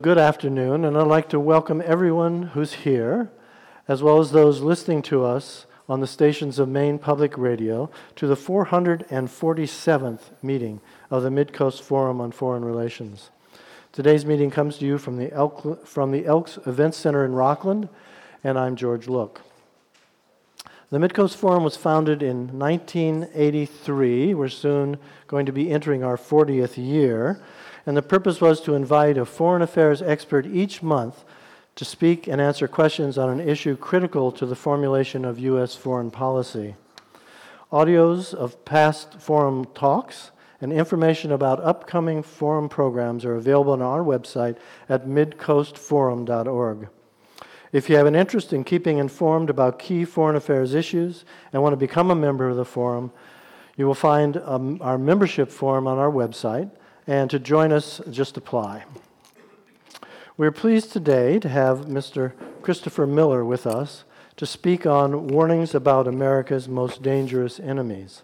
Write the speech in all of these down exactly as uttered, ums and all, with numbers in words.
Good afternoon, and I'd like to welcome everyone who's here, as well as those listening to us on the stations of Maine Public Radio, to the four hundred forty-seventh meeting of the Midcoast Forum on Foreign Relations. Today's meeting comes to you from the, Elk, from the Elks Event Center in Rockland, and I'm George Look. The Midcoast Forum was founded in nineteen eighty-three. We're soon going to be entering our fortieth year. And the purpose was to invite a foreign affairs expert each month to speak and answer questions on an issue critical to the formulation of U S foreign policy. Audios of past forum talks and information about upcoming forum programs are available on our website at midcoast forum dot org. If you have an interest in keeping informed about key foreign affairs issues and want to become a member of the forum, you will find um, our membership form on our website. And to join us, just apply. We're pleased today to have Mister Christopher Miller with us to speak on warnings about America's most dangerous enemies.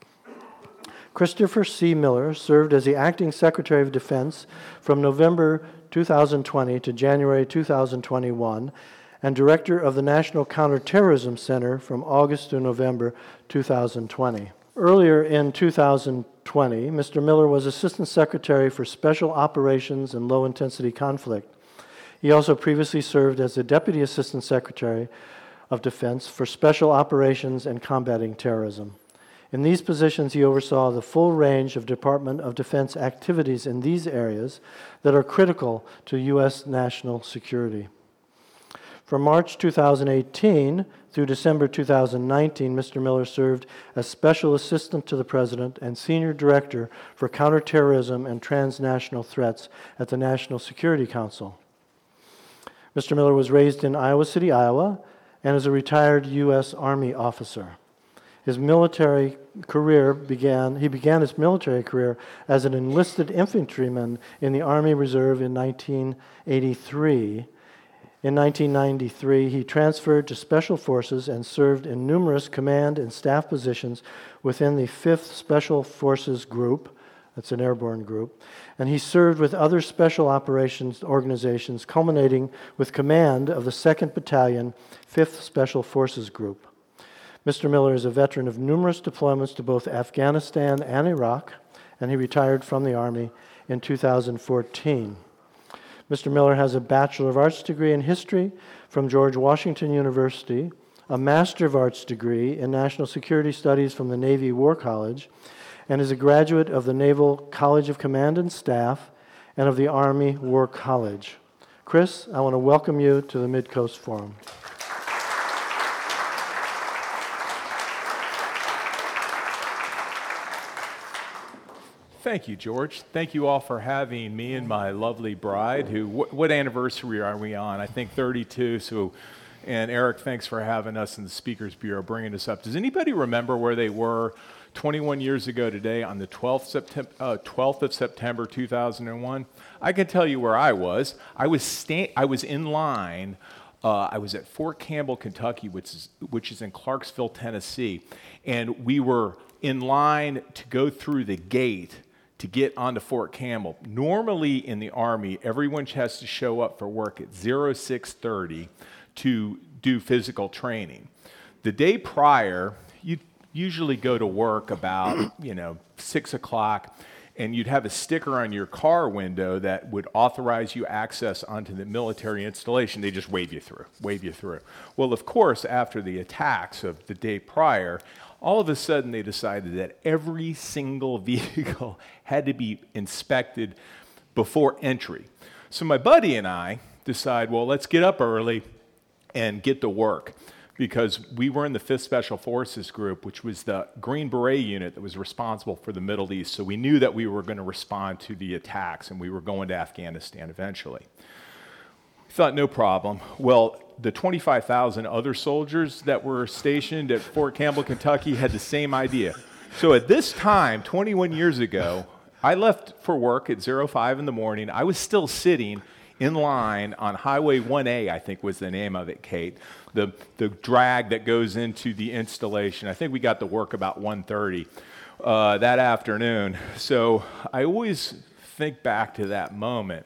Christopher C. Miller served as the Acting Secretary of Defense from November two thousand twenty to January two thousand twenty-one and Director of the National Counterterrorism Center from August to November two thousand twenty. Earlier in two thousand twenty, Mister Miller was Assistant Secretary for Special Operations and Low-Intensity Conflict. He also previously served as the Deputy Assistant Secretary of Defense for Special Operations and Combating Terrorism. In these positions, he oversaw the full range of Department of Defense activities in these areas that are critical to U S national security. From March two thousand eighteen through December two thousand nineteen, Mister Miller served as Special Assistant to the President and Senior Director for Counterterrorism and Transnational Threats at the National Security Council. Mister Miller was raised in Iowa City, Iowa, and is a retired U S Army officer. His military career began, he began his military career as an enlisted infantryman in the Army Reserve in nineteen eighty-three. In nineteen ninety-three, he transferred to Special Forces and served in numerous command and staff positions within the fifth Special Forces Group, that's an airborne group, and he served with other special operations organizations, culminating with command of the second Battalion, fifth Special Forces Group. Mister Miller is a veteran of numerous deployments to both Afghanistan and Iraq, and he retired from the Army in two thousand fourteen. Mister Miller has a Bachelor of Arts degree in History from George Washington University, a Master of Arts degree in National Security Studies from the Navy War College, and is a graduate of the Naval College of Command and Staff and of the Army War College. Chris, I want to welcome you to the Midcoast Forum. Thank you, George. Thank you all for having me and my lovely bride, who, wh- what anniversary are we on? I think thirty-two, so, and Eric, thanks for having us in the Speakers Bureau, bringing us up. Does anybody remember where they were twenty-one years ago today on the twelfth, September, uh, twelfth of September two thousand one? I can tell you where I was. I was, sta- I was in line. Uh, I was at Fort Campbell, Kentucky, which is, which is in Clarksville, Tennessee, and we were in line to go through the gate to get onto Fort Campbell. Normally in the Army, everyone has to show up for work at six thirty to do physical training. The day prior, you'd usually go to work about, you know, six o'clock, and you'd have a sticker on your car window that would authorize you access onto the military installation. They just wave you through, wave you through. Well, of course, after the attacks of the day prior, all of a sudden they decided that every single vehicle had to be inspected before entry. So my buddy and I decide, well, let's get up early and get to work, because we were in the fifth Special Forces Group, which was the Green Beret unit that was responsible for the Middle East. So we knew that we were going to respond to the attacks, and we were going to Afghanistan eventually. We thought, no problem. Well, the twenty-five thousand other soldiers that were stationed at Fort Campbell, Kentucky, had the same idea. So at this time, twenty-one years ago, I left for work at oh five in the morning. I was still sitting in line on Highway one A, I think was the name of it, Kate, the, the drag that goes into the installation. I think we got to work about one thirty uh, that afternoon. So I always think back to that moment.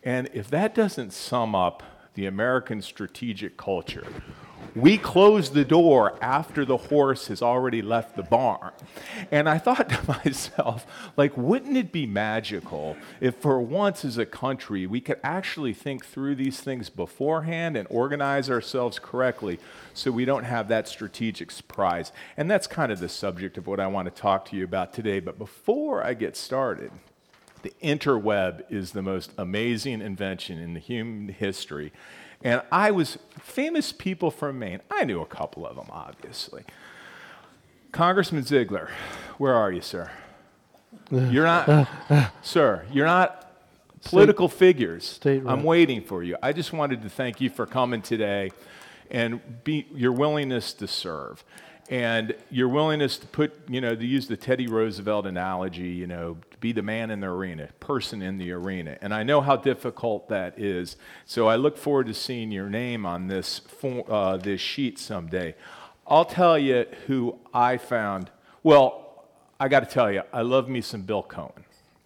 And if that doesn't sum up the American strategic culture, we close the door after the horse has already left the barn. And I thought to myself, like, wouldn't it be magical if for once as a country we could actually think through these things beforehand and organize ourselves correctly so we don't have that strategic surprise? And that's kind of the subject of what I want to talk to you about today. But before I get started, the interweb is the most amazing invention in the human history. And I was, famous people from Maine, I knew a couple of them, obviously. Congressman Ziegler, where are you, sir? You're not, sir, you're not political State, figures. State I'm waiting for you. I just wanted to thank you for coming today and be, your willingness to serve. And your willingness to put, you know, to use the Teddy Roosevelt analogy, you know, to be the man in the arena, person in the arena. And I know how difficult that is. So I look forward to seeing your name on this form, uh, this sheet someday. I'll tell you who I found. Well, I got to tell you, I love me some Bill Cohen.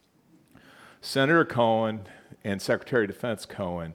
Senator Cohen and Secretary of Defense Cohen,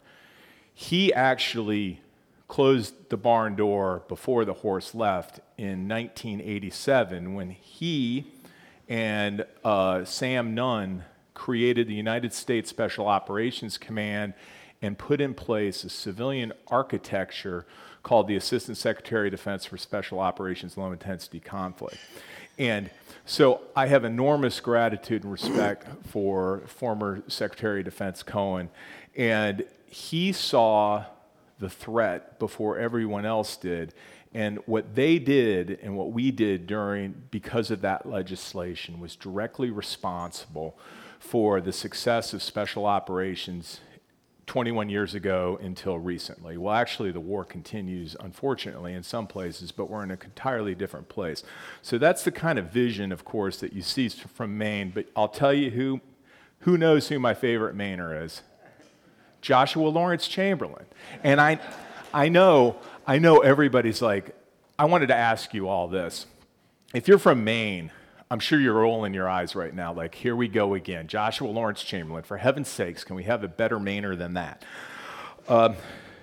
he actually closed the barn door before the horse left in nineteen eighty-seven when he and uh, Sam Nunn created the United States Special Operations Command and put in place a civilian architecture called the Assistant Secretary of Defense for Special Operations Low Intensity Conflict. And so I have enormous gratitude and respect for former Secretary of Defense Cohen. And he saw the threat before everyone else did. And what they did and what we did during, because of that legislation, was directly responsible for the success of special operations twenty-one years ago until recently. Well, actually, the war continues, unfortunately, in some places, but we're in an entirely different place. So that's the kind of vision, of course, that you see from Maine. But I'll tell you who, who knows who my favorite Mainer is. Joshua Lawrence Chamberlain. And I I know, I know everybody's like, I wanted to ask you all this. If you're from Maine, I'm sure you're rolling your eyes right now, like, here we go again. Joshua Lawrence Chamberlain, for heaven's sakes, can we have a better Mainer than that? Um,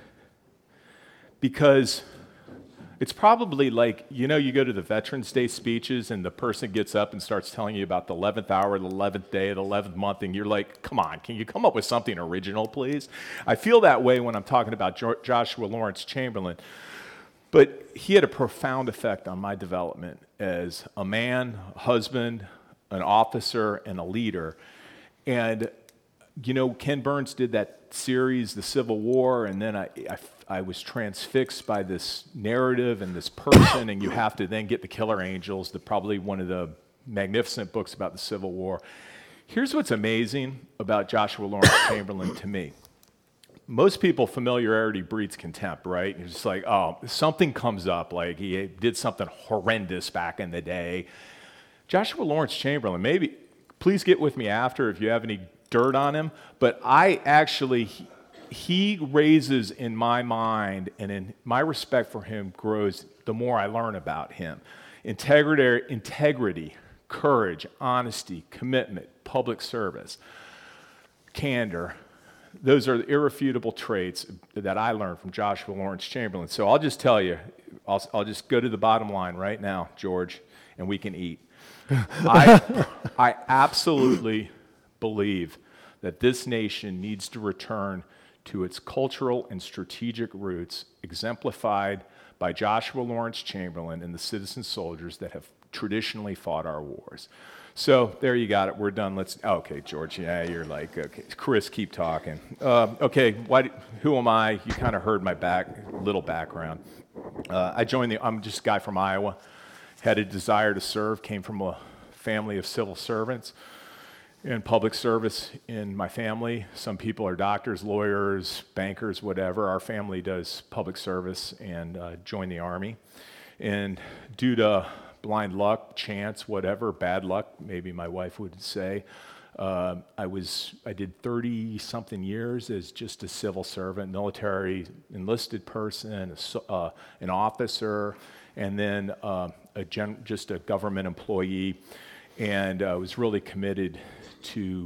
because it's probably like, you know, you go to the Veterans Day speeches and the person gets up and starts telling you about the eleventh hour, the eleventh day, the eleventh month, and you're like, come on, can you come up with something original, please? I feel that way when I'm talking about jo- Joshua Lawrence Chamberlain. But he had a profound effect on my development as a man, a husband, an officer, and a leader. And, you know, Ken Burns did that series, The Civil War, and then I, I I was transfixed by this narrative and this person, and you have to then get the Killer Angels, the probably one of the magnificent books about the Civil War. Here's what's amazing about Joshua Lawrence Chamberlain to me. Most people, familiarity breeds contempt, right? You're just like, oh, something comes up, like he did something horrendous back in the day. Joshua Lawrence Chamberlain, maybe, please get with me after if you have any dirt on him, but I actually, he raises in my mind, and in my respect for him grows the more I learn about him. Integrity, integrity, courage, honesty, commitment, public service, candor. Those are the irrefutable traits that I learned from Joshua Lawrence Chamberlain. So I'll just tell you, I'll, I'll just go to the bottom line right now, George, and we can eat. I, I absolutely believe that this nation needs to return to its cultural and strategic roots, exemplified by Joshua Lawrence Chamberlain and the citizen soldiers that have traditionally fought our wars. So there you got it. We're done. Let's. Okay, George. Yeah, you're like, okay. Chris, keep talking. Uh, okay. Why? Do, who am I? You kind of heard my back, little background. Uh, I joined the. I'm just a guy from Iowa. Had a desire to serve. Came from a family of civil servants. In public service in my family. Some people are doctors, lawyers, bankers, whatever. Our family does public service and uh, joined the Army. And due to blind luck, chance, whatever, bad luck, maybe my wife would say, uh, I was I did thirty-something years as just a civil servant, military enlisted person, a, uh, an officer, and then uh, a gen- just a government employee. And I uh, was really committed to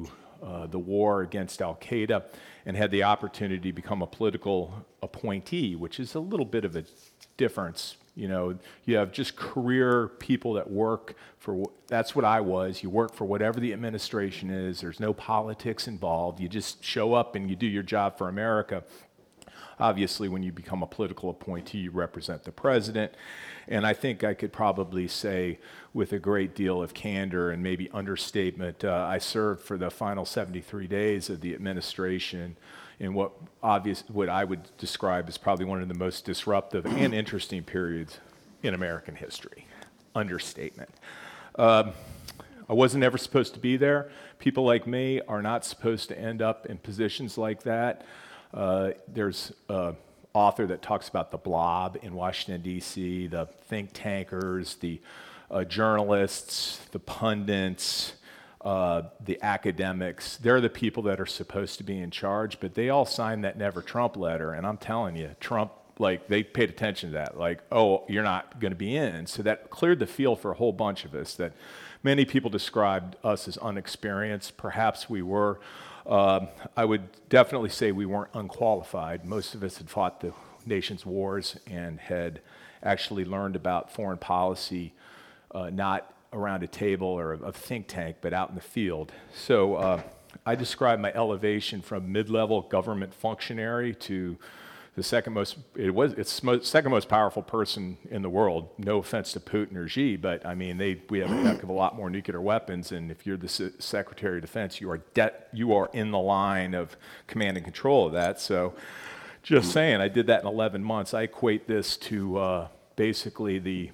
uh, the war against Al-Qaeda and had the opportunity to become a political appointee, which is a little bit of a difference. You know, you have just career people that work for, that's what I was. You work for whatever the administration is. There's no politics involved. You just show up and you do your job for America. Obviously, when you become a political appointee, you represent the president. And I think I could probably say with a great deal of candor and maybe understatement, uh, I served for the final seventy-three days of the administration in what obvious, what I would describe as probably one of the most disruptive and interesting periods in American history. Understatement. Um, I wasn't ever supposed to be there. People like me are not supposed to end up in positions like that. Uh, there's an author that talks about the blob in Washington, D C, the think tankers, the uh, journalists, the pundits, uh, the academics. They're the people that are supposed to be in charge, but they all signed that Never Trump letter, and I'm telling you, Trump, like, they paid attention to that, like, oh, you're not going to be in. So that cleared the field for a whole bunch of us, that many people described us as unexperienced. Perhaps we were. Um, I would definitely say we weren't unqualified. Most of us had fought the nation's wars and had actually learned about foreign policy, uh, not around a table or a, a think tank, but out in the field. So uh, I describe my elevation from mid-level government functionary to the second most, it was, it's most, second most powerful person in the world. No offense to Putin or Xi, but I mean, they, we have a heck of a lot more nuclear weapons, and if you're the Se- Secretary of Defense, you are de- you are in the line of command and control of that. So just saying, I did that in eleven months. I equate this to uh, basically the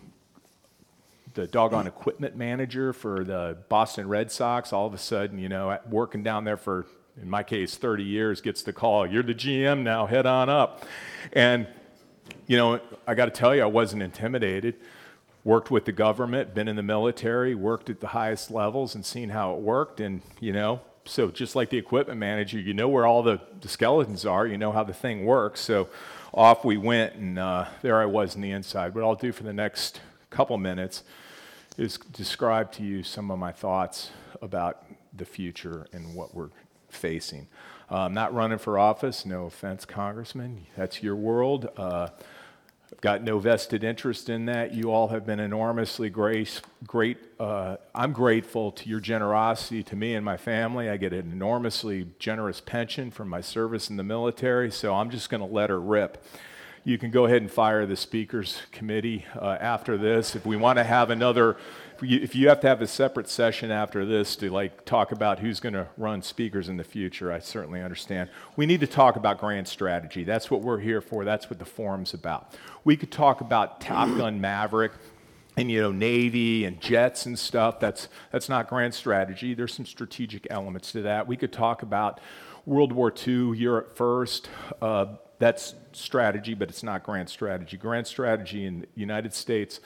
the doggone equipment manager for the Boston Red Sox. All of a sudden, you know, working down there for, in my case, thirty years, gets the call, you're the G M now, head on up. And, you know, I got to tell you, I wasn't intimidated. Worked with the government, been in the military, worked at the highest levels and seen how it worked. And, you know, so just like the equipment manager, you know where all the, the skeletons are, you know how the thing works. So off we went, and uh, there I was in the inside. What I'll do for the next couple minutes is describe to you some of my thoughts about the future and what we're facing. Uh, I'm not running for office, no offense, Congressman. That's your world. Uh, I've got no vested interest in that. You all have been enormously grace, great. Uh, I'm grateful to your generosity to me and my family. I get an enormously generous pension from my service in the military, so I'm just going to let her rip. You can go ahead and fire the Speakers Committee uh, after this. If we want to have another, if you, if you have to have a separate session after this to like talk about who's going to run speakers in the future, I certainly understand. We need to talk about grand strategy. That's what we're here for. That's what the forum's about. We could talk about Top Gun Maverick and, you know, Navy and jets and stuff. That's, that's not grand strategy. There's some strategic elements to that. We could talk about World War Two, Europe first. Uh, That's strategy, but it's not grand strategy. Grand strategy in the United States,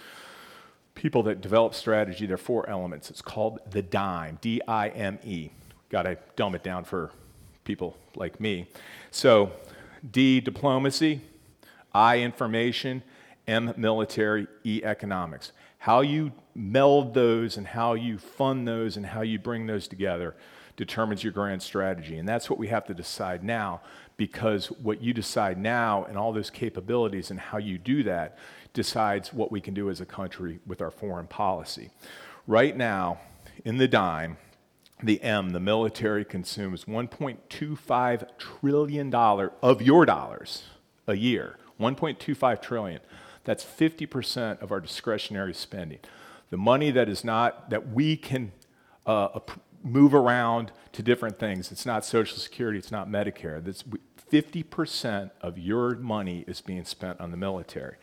people that develop strategy, there are four elements. It's called the DIME, D I M E. Got to dumb it down for people like me. So D, diplomacy, I, information, M, military, E, economics. How you meld those and how you fund those and how you bring those together determines your grand strategy. And that's what we have to decide now, because what you decide now and all those capabilities and how you do that decides what we can do as a country with our foreign policy. Right now, in the DIME, the M, the military, consumes one point two five trillion dollars of your dollars a year. one point two five trillion dollars. That's fifty percent of our discretionary spending. The money that is not, that we can uh, move around to different things. It's not Social Security, it's not Medicare. That's fifty percent of your money is being spent on the military.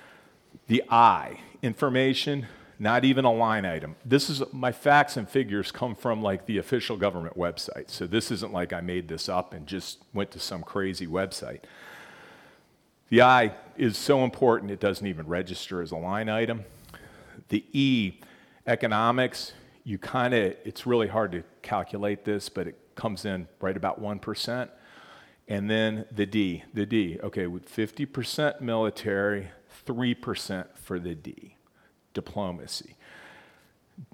The I, information, not even a line item. This is, my facts and figures come from like the official government website. So this isn't like I made this up and just went to some crazy website. The I is so important it doesn't even register as a line item. The E, economics, you kind of, it's really hard to calculate this, but it comes in right about one percent. And then the D, the D, okay, with fifty percent military, three percent for the D, diplomacy.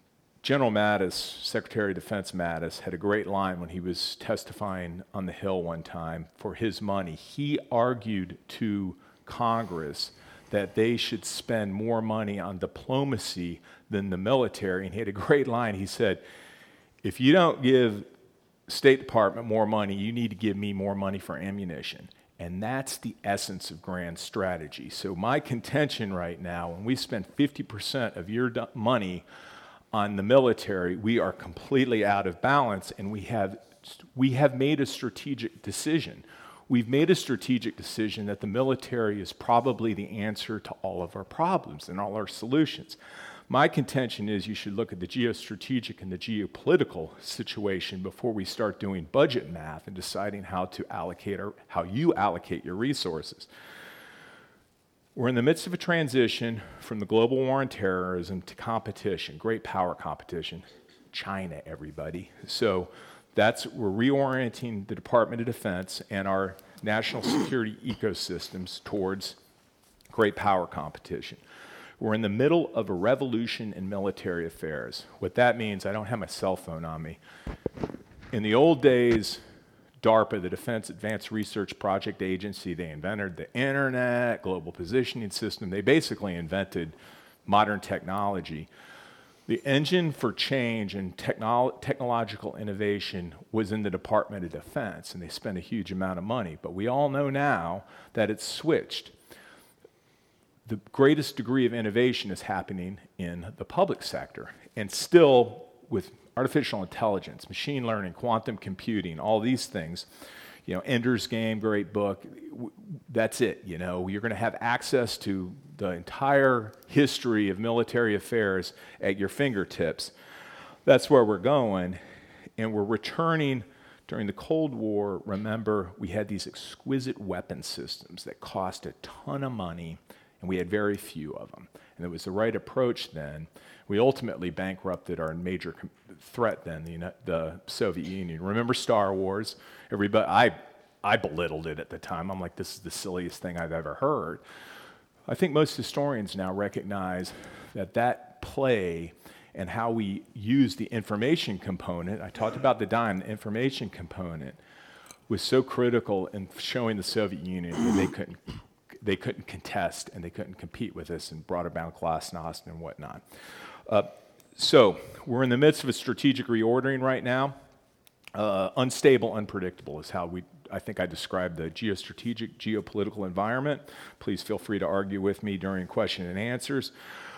General Mattis, Secretary of Defense Mattis, had a great line when he was testifying on the Hill one time for his money. He argued to Congress that they should spend more money on diplomacy than the military. And he had a great line. He said, if you don't give State Department more money, you need to give me more money for ammunition. And that's the essence of grand strategy. So my contention right now, when we spend fifty percent of your do- money on the military, we are completely out of balance, and we have we have made a strategic decision. We've made a strategic decision that the military is probably the answer to all of our problems and all our solutions. My contention is you should look at the geostrategic and the geopolitical situation before we start doing budget math and deciding how to allocate or how you allocate your resources. We're in the midst of a transition from the global war on terrorism to competition, great power competition. China, everybody. So that's, we're reorienting the Department of Defense and our national security ecosystems towards great power competition. We're in the middle of a revolution in military affairs. What that means, I don't have my cell phone on me. In the old days, DARPA, the Defense Advanced Research Project Agency, they invented the internet, global positioning system. They basically invented modern technology. The engine for change and technolo- technological innovation was in the Department of Defense, and they spent a huge amount of money. But we all know now that it's switched. The greatest degree of innovation is happening in the public sector, and still with artificial intelligence, machine learning, quantum computing, all these things, you know, Ender's Game, great book, that's it, you know. You're going to have access to the entire history of military affairs at your fingertips. That's where we're going, and we're returning. During the Cold War, remember, we had these exquisite weapon systems that cost a ton of money, and we had very few of them. And it was the right approach then. We ultimately bankrupted our major com- threat then, the, the Soviet Union. Remember Star Wars? Everybody, I, I belittled it at the time. I'm like, this is the silliest thing I've ever heard. I think most historians now recognize that that play and how we use the information component, I talked about the dime, the information component, was so critical in showing the Soviet Union that they couldn't they couldn't contest and they couldn't compete with us, and brought about glasnost and whatnot. Uh, so we're in the midst of a strategic reordering right now. Uh, unstable, unpredictable is how we, I think I described the geostrategic, geopolitical environment. Please feel free to argue with me during question and answers.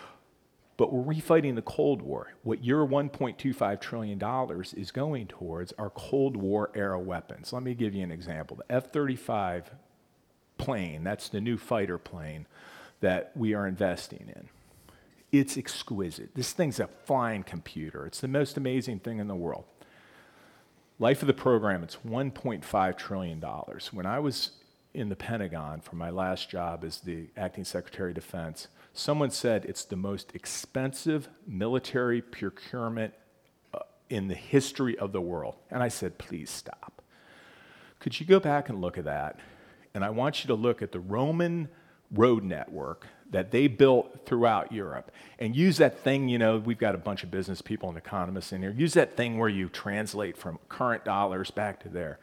But we're refighting the Cold War. What your one point two five trillion dollars is going towards are Cold War era weapons. Let me give you an example. The F thirty-five plane, that's the new fighter plane that we are investing in. It's exquisite. This thing's a flying computer. It's the most amazing thing in the world. Life of the program, it's one point five trillion dollars. When I was in the Pentagon for my last job as the acting Secretary of Defense, someone said it's the most expensive military procurement uh, in the history of the world. And I said, please stop. Could you go back and look at that? And I want you to look at the Roman road network that they built throughout Europe, and use that thing, you know, we've got a bunch of business people and economists in here, use that thing where you translate from current dollars back to there.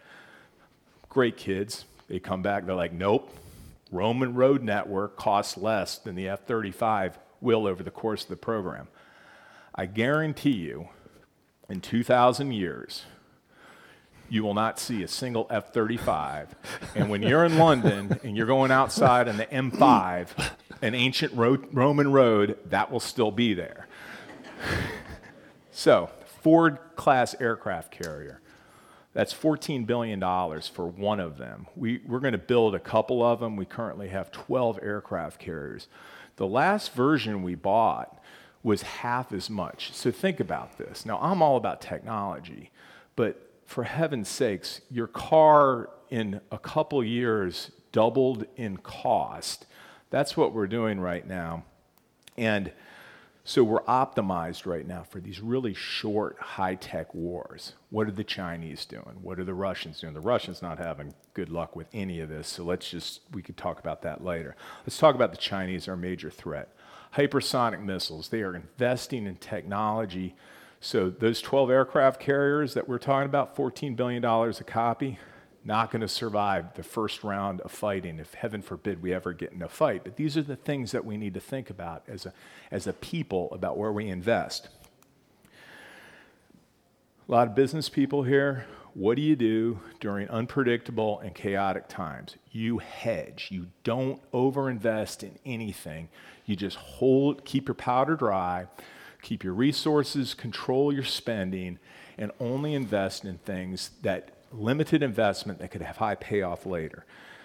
Great kids, they come back, they're like, nope, Roman road network costs less than the F thirty-five will over the course of the program. I guarantee you, in two thousand years, you will not see a single F thirty-five. And when you're in London and you're going outside on the M five, an ancient road, Roman road, that will still be there. So, Ford-class aircraft carrier. That's fourteen billion dollars for one of them. We, we're going to build a couple of them. We currently have twelve aircraft carriers. The last version we bought was half as much. So think about this. Now, I'm all about technology, but for heaven's sakes, your car in a couple years doubled in cost. That's what we're doing right now. And so we're optimized right now for these really short, high-tech wars. What are the Chinese doing? What are the Russians doing? The Russians not having good luck with any of this, so let's just, we could talk about that later. Let's talk about the Chinese, our major threat. Hypersonic missiles, they are investing in technology So those twelve aircraft carriers that we're talking about, fourteen billion dollars a copy, not going to survive the first round of fighting, if heaven forbid we ever get in a fight. But these are the things that we need to think about as a, as a people about where we invest. A lot of business people here, what do you do during unpredictable and chaotic times? You hedge. You don't overinvest in anything. You just hold, keep your powder dry, keep your resources, control your spending, and only invest in things that limited investment that could have high payoff later.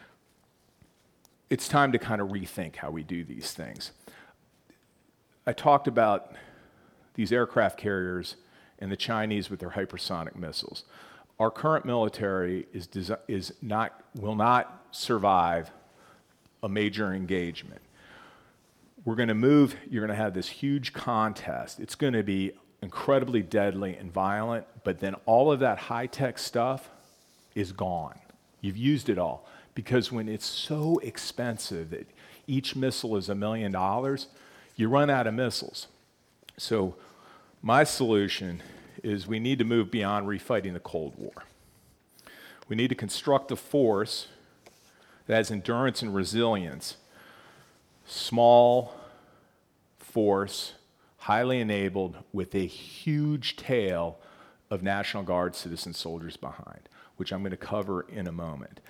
It's time to kind of rethink how we do these things. I talked about these aircraft carriers and the Chinese with their hypersonic missiles. Our current military is, desi- is not, will not survive a major engagement. We're going to move, you're going to have this huge contest. It's going to be incredibly deadly and violent, but then all of that high-tech stuff is gone. You've used it all. Because when it's so expensive that each missile is a million dollars, you run out of missiles. So my solution is we need to move beyond refighting the Cold War. We need to construct a force that has endurance and resilience. Small force, highly enabled, with a huge tail of National Guard citizen soldiers behind, which I'm going to cover in a moment.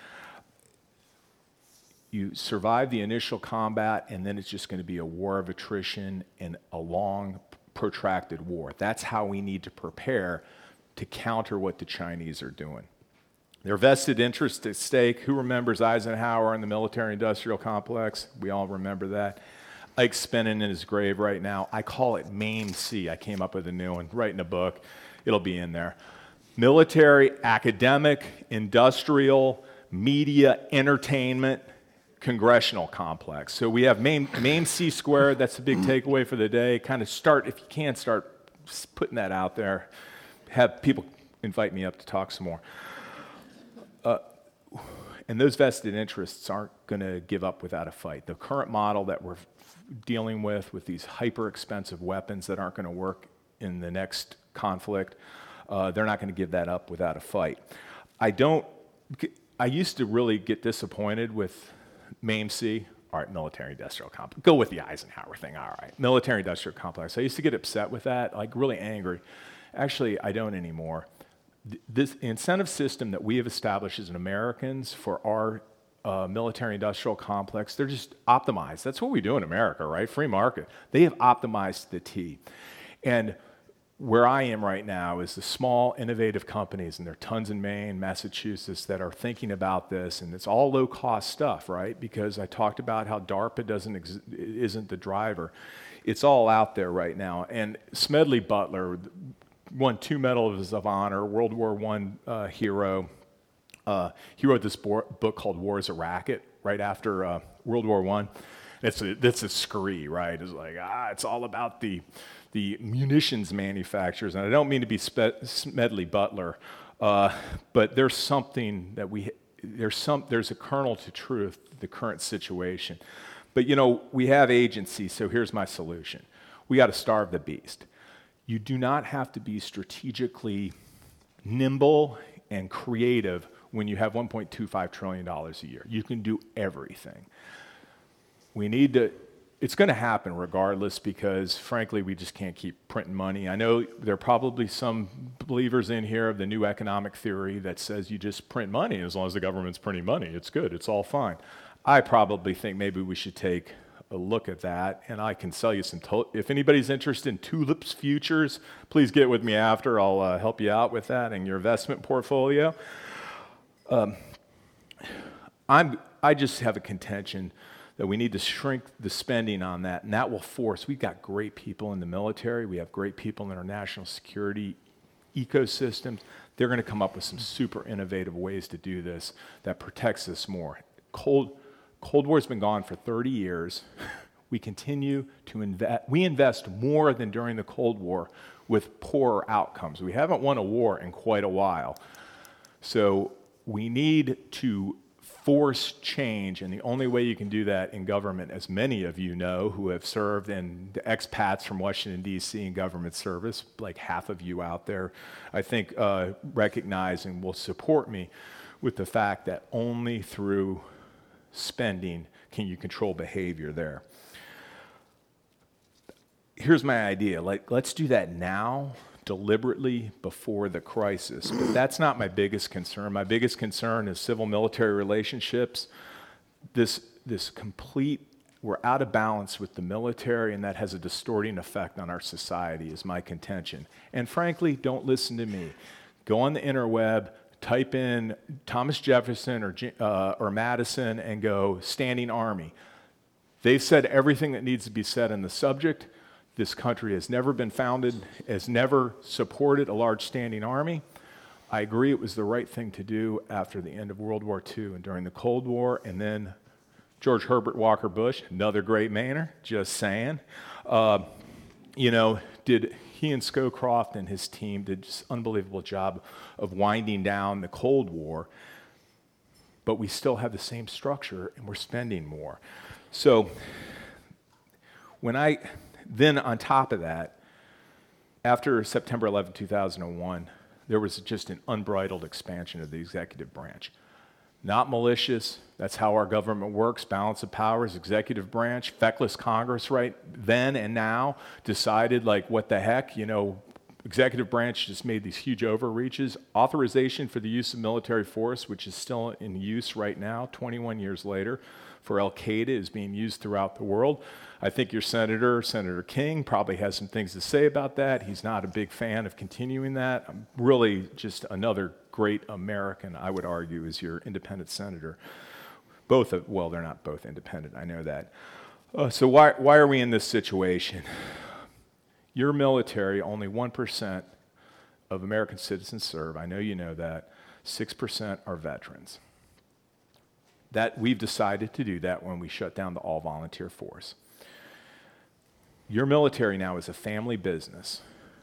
You survive the initial combat, and then it's just going to be a war of attrition and a long, protracted war. That's how we need to prepare to counter what the Chinese are doing. Their vested interest at stake. Who remembers Eisenhower and the military-industrial complex? We all remember that. Ike's spinning in his grave right now. I call it MAME-C. I came up with a new one, writing a book. It'll be in there. Military, academic, industrial, media, entertainment, congressional complex. So we have MAME, MAME-C squared. That's the big takeaway for the day. Kind of start, if you can, start putting that out there. Have people invite me up to talk some more. Uh, and those vested interests aren't going to give up without a fight. The current model that we're f- dealing with, with these hyper-expensive weapons that aren't going to work in the next conflict, uh, they're not going to give that up without a fight. I don't, I used to really get disappointed with MAME-C. All right, military-industrial complex. Go with the Eisenhower thing, all right. Military-industrial complex. I used to get upset with that, like really angry. Actually, I don't anymore. This incentive system that we have established as Americans for our uh, military-industrial complex, they're just optimized. That's what we do in America, right? Free market. They have optimized the T. And where I am right now is the small, innovative companies, and there are tons in Maine, Massachusetts, that are thinking about this, and it's all low-cost stuff, right? Because I talked about how DARPA doesn't ex- isn't the driver. It's all out there right now. And Smedley Butler won two medals of honor, World War One uh, hero. Uh, he wrote this bo- book called War is a Racket right after uh, World War One. It's a, that's a scree, right? It's like, ah, it's all about the the munitions manufacturers. And I don't mean to be spe- Smedley Butler, uh, but there's something that we, there's some, there's a kernel to truth, the current situation. But you know, we have agency, so here's my solution. We got to starve the beast. You do not have to be strategically nimble and creative when you have one point two five trillion dollars a year. You can do everything. We need to, it's going to happen regardless because, frankly, we just can't keep printing money. I know there are probably some believers in here of the new economic theory that says you just print money. As long as the government's printing money, it's good, it's all fine. I probably think maybe we should take a look at that, and I can sell you some, to- if anybody's interested in tulips futures, please get with me after. I'll uh, help you out with that in your investment portfolio. Um, I'm, I just have a contention that we need to shrink the spending on that, and that will force, we've got great people in the military, we have great people in our national security ecosystems. They're going to come up with some super innovative ways to do this that protects us more. Cold, Cold War's been gone for thirty years. We continue to invest, we invest more than during the Cold War with poorer outcomes. We haven't won a war in quite a while. So we need to force change, and the only way you can do that in government, as many of you know who have served, and the expats from Washington, D C in government service, like half of you out there, I think uh, recognize and will support me with the fact that only through spending can you control behavior there. Here's my idea, like, let's do that now, deliberately before the crisis. But that's not my biggest concern. My biggest concern is civil-military relationships. This, this complete, we're out of balance with the military, and that has a distorting effect on our society, is my contention. And frankly, don't listen to me. Go on the interweb, type in Thomas Jefferson or, uh, or Madison, and go standing army. They've said everything that needs to be said on the subject. This country has never been founded, has never supported a large standing army. I agree it was the right thing to do after the end of World War Two and during the Cold War. And then George Herbert Walker Bush, another great Mainer, just saying, uh, you know, did he and Scowcroft and his team did just an unbelievable job of winding down the Cold War. But we still have the same structure and we're spending more. So when I... Then on top of that, after September eleventh, two thousand one, there was just an unbridled expansion of the executive branch. Not malicious, that's how our government works, balance of powers, executive branch, feckless Congress right then and now decided like what the heck, you know, executive branch just made these huge overreaches. Authorization for the use of military force, which is still in use right now, twenty-one years later, for Al-Qaeda is being used throughout the world. I think your senator, Senator King, probably has some things to say about that. He's not a big fan of continuing that. I'm really just another great American, I would argue, is your independent senator. Both of, well, they're not both independent, I know that. Uh, so why, why are we in this situation? Your military, only one percent of American citizens serve. I know you know that. six percent are veterans. That we've decided to do that when we shut down the all-volunteer force. Your military now is a family business.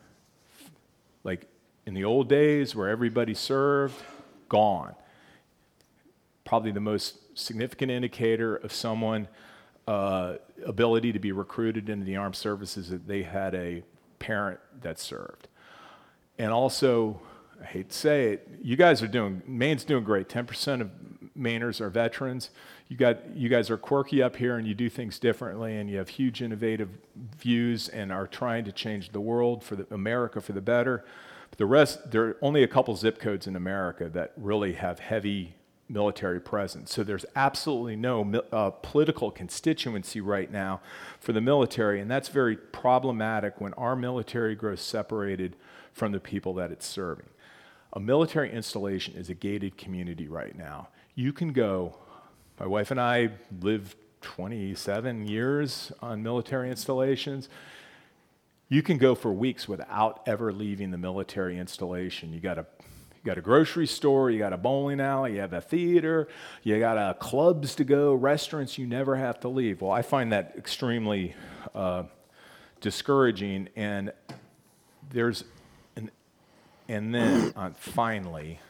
Like in the old days where everybody served, gone. Probably the most significant indicator of someone uh, ability to be recruited into the armed services that they had a parent that served. And also, I hate to say it, you guys are doing, Maine's doing great. ten percent of Mainers are veterans. You got, you guys are quirky up here and you do things differently and you have huge innovative views and are trying to change the world for the, America for the better. But the rest, there are only a couple zip codes in America that really have heavy military presence. So there's absolutely no uh, political constituency right now for the military, and that's very problematic when our military grows separated from the people that it's serving. A military installation is a gated community right now. You can go, my wife and I lived twenty-seven years on military installations. You can go for weeks without ever leaving the military installation. You got a, you got a grocery store, you got a bowling alley, you have a theater, you got a clubs to go, restaurants you never have to leave. Well, I find that extremely uh, discouraging, and there's an, and then uh, finally,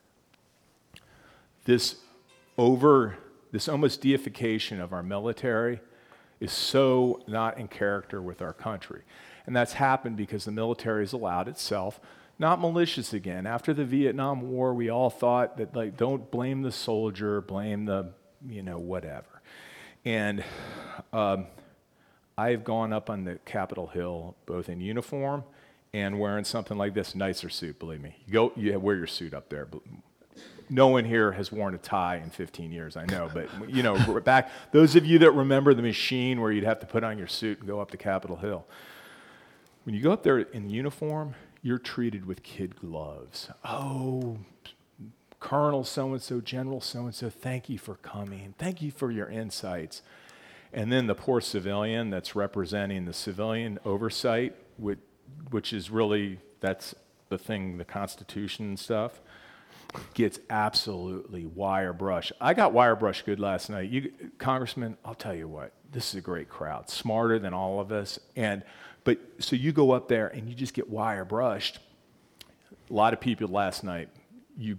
this over, this almost deification of our military is so not in character with our country. And that's happened because the military has allowed itself, not malicious again. After the Vietnam War, we all thought that, like, don't blame the soldier, blame the, you know, whatever. And um, I've gone up on the Capitol Hill, both in uniform and wearing something like this, nicer suit, believe me. You go, you wear your suit up there. No one here has worn a tie in fifteen years, I know, but you know, back, those of you that remember the machine where you'd have to put on your suit and go up to Capitol Hill. When you go up there in uniform, you're treated with kid gloves. Oh, Colonel so-and-so, General so-and-so, thank you for coming. Thank you for your insights. And then the poor civilian that's representing the civilian oversight, which, which is really, that's the thing, the Constitution and stuff, gets absolutely wire brush. I got wire brush good last night. You, Congressman, I'll tell you what, this is a great crowd, smarter than all of us. And but so you go up there and you just get wire brushed. A lot of people last night, you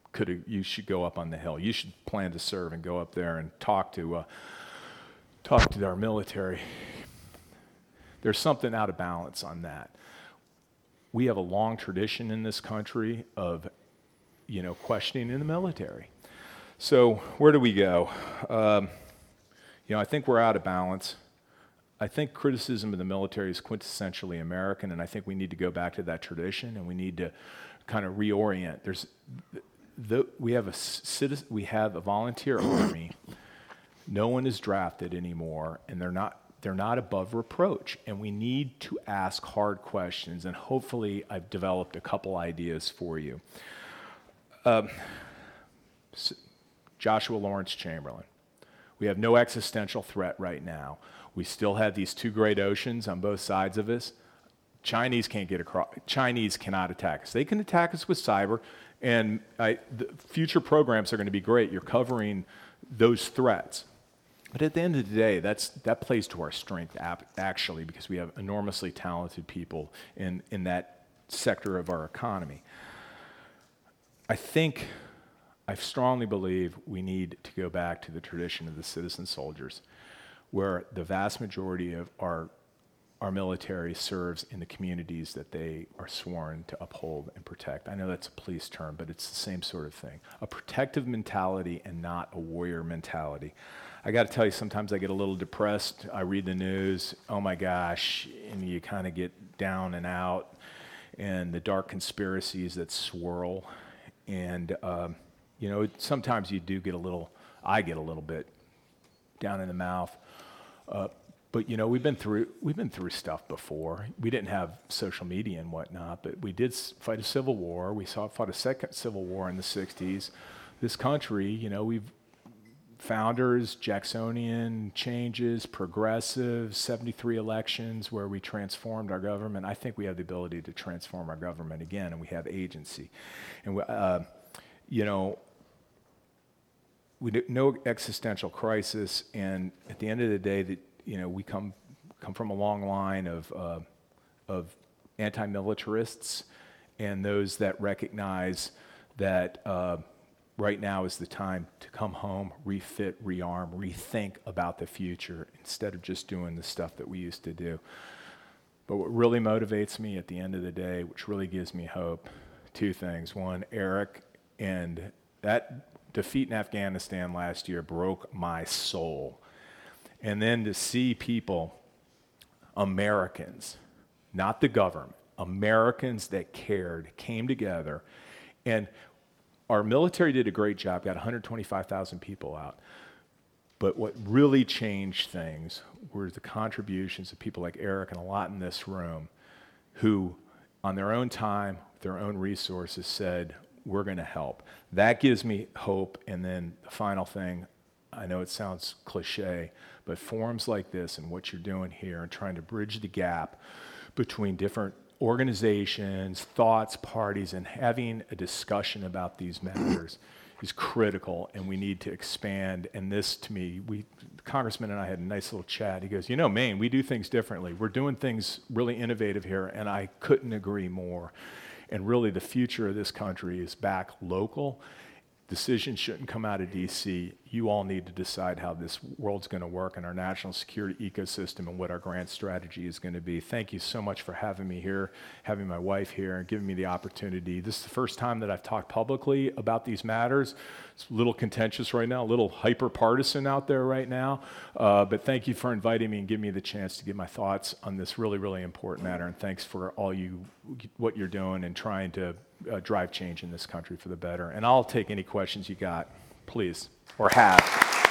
could you should go up on the Hill. You should plan to serve and go up there and talk to uh, talk to our military. There's something out of balance on that. We have a long tradition in this country of, you know, questioning in the military. So where do we go? Um, you know, I think we're out of balance. I think criticism of the military is quintessentially American, and I think we need to go back to that tradition, and we need to kind of reorient. There's, the, we have a citizen, we have a volunteer army. No one is drafted anymore, and they're not they're not above reproach. And we need to ask hard questions. And hopefully, I've developed a couple ideas for you. Um, Joshua Lawrence Chamberlain. We have no existential threat right now. We still have these two great oceans on both sides of us. Chinese can't get across. Chinese cannot attack us. They can attack us with cyber, and I, the future programs are going to be great. You're covering those threats. But at the end of the day, that's, that plays to our strength, actually, because we have enormously talented people in, in that sector of our economy. I think, I strongly believe we need to go back to the tradition of the citizen soldiers, where the vast majority of our, our military serves in the communities that they are sworn to uphold and protect. I know that's a police term, but it's the same sort of thing. A protective mentality and not a warrior mentality. I got to tell you, sometimes I get a little depressed. I read the news, oh my gosh, and you kind of get down and out, and the dark conspiracies that swirl. And, um, you know, sometimes you do get a little, I get a little bit down in the mouth. Uh, but, you know, we've been through we've been through stuff before. We didn't have social media and whatnot, but we did fight a civil war. We saw fought a second civil war in the sixties. This country, you know, we've founders, Jacksonian changes, progressive, seventy-three elections where we transformed our government. I think we have the ability to transform our government again, and we have agency. And, we, uh, you know, we do, no existential crisis, and at the end of the day, that you know, we come come from a long line of uh, of anti-militarists and those that recognize that uh, right now is the time to come home, refit, rearm, rethink about the future instead of just doing the stuff that we used to do. But what really motivates me at the end of the day, which really gives me hope, two things. One, Eric, and that defeat in Afghanistan last year broke my soul. And then to see people, Americans, not the government, Americans that cared, came together, and our military did a great job, got one hundred twenty-five thousand people out. But what really changed things were the contributions of people like Eric and a lot in this room who, on their own time, their own resources, said, we're going to help. That gives me hope. And then the final thing, I know it sounds cliche, but forums like this and what you're doing here and trying to bridge the gap between different organizations, thoughts, parties, and having a discussion about these matters is critical, and we need to expand. And this, to me, we, the Congressman and I had a nice little chat. He goes, you know, Maine, we do things differently. We're doing things really innovative here, and I couldn't agree more. And really, the future of this country is back local. Decisions shouldn't come out of D C. You all need to decide how this world's going to work in our national security ecosystem and what our grand strategy is going to be. Thank you so much for having me here, having my wife here, and giving me the opportunity. This is the first time that I've talked publicly about these matters. It's a little contentious right now, a little hyper-partisan out there right now, uh, but thank you for inviting me and giving me the chance to give my thoughts on this really, really important matter, and thanks for all you, what you're doing and trying to Uh, drive change in this country for the better. And I'll take any questions you got, please, or have.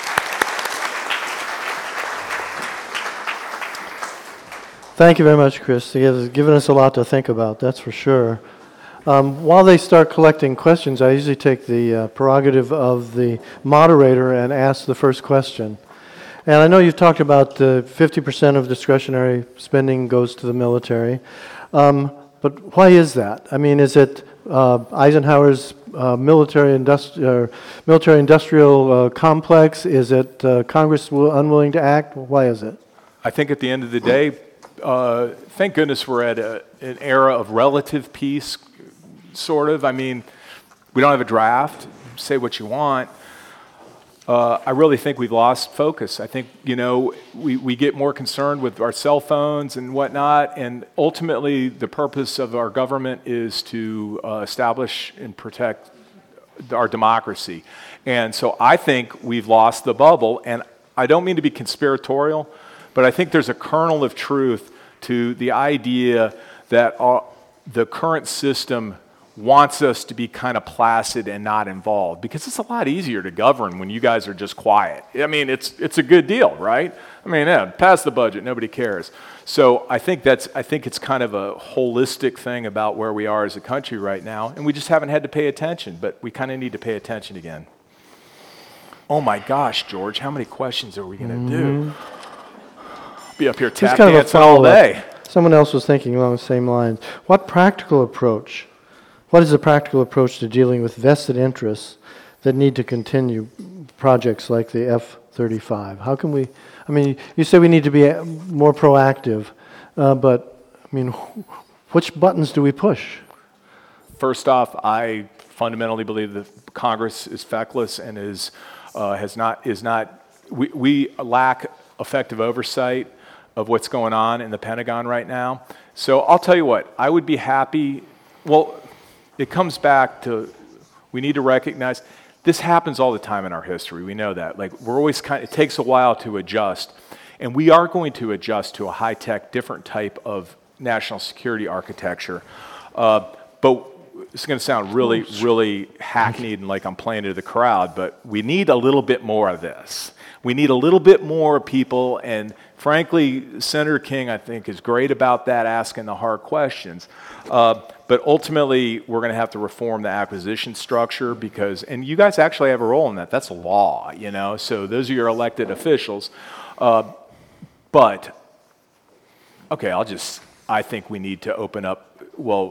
Thank you very much, Chris. You've given us a lot to think about, that's for sure. Um, while they start collecting questions, I usually take the uh, prerogative of the moderator and ask the first question. And I know you've talked about uh, fifty percent of discretionary spending goes to the military. Um, but why is that? I mean, is it Uh, Eisenhower's uh, military, industri- uh, military industrial uh, complex? Is it uh, Congress will, unwilling to act? Why is it? I think at the end of the day, uh, thank goodness we're at a, an era of relative peace, sort of. I mean, We don't have a draft. Say what you want. Uh, I really think we've lost focus. I think, you know, we, we get more concerned with our cell phones and whatnot, and ultimately the purpose of our government is to uh, establish and protect our democracy. And so I think we've lost the bubble, and I don't mean to be conspiratorial, but I think there's a kernel of truth to the idea that our, the current system wants us to be kind of placid and not involved, because it's a lot easier to govern when you guys are just quiet. I mean, it's it's a good deal, right? I mean, yeah, pass the budget, nobody cares. So I think that's I think it's kind of a holistic thing about where we are as a country right now, and we just haven't had to pay attention, but we kind of need to pay attention again. Oh my gosh, George, how many questions are we going to mm-hmm. do? Be up here tap kind dancing all day. Someone else was thinking along the same lines. What practical approach? What is the practical approach to dealing with vested interests that need to continue projects like the F thirty-five? How can we, I mean, you say we need to be more proactive, uh, but, I mean, which buttons do we push? First off, I fundamentally believe that Congress is feckless and is uh, has not, is not, we, we lack effective oversight of what's going on in the Pentagon right now. So I'll tell you what, I would be happy, well, it comes back to, we need to recognize, this happens all the time in our history. We know that. Like, we're always kind of, it takes a while to adjust. And we are going to adjust to a high-tech, different type of national security architecture. Uh, but it's going to sound really, really hackneyed and like I'm playing to the crowd, but we need a little bit more of this. We need a little bit more people, and frankly, Senator King, I think, is great about that, asking the hard questions. Uh, but ultimately, we're going to have to reform the acquisition structure because, and you guys actually have a role in that. That's law, you know, so those are your elected officials. Uh, but, okay, I'll just, I think we need to open up, well,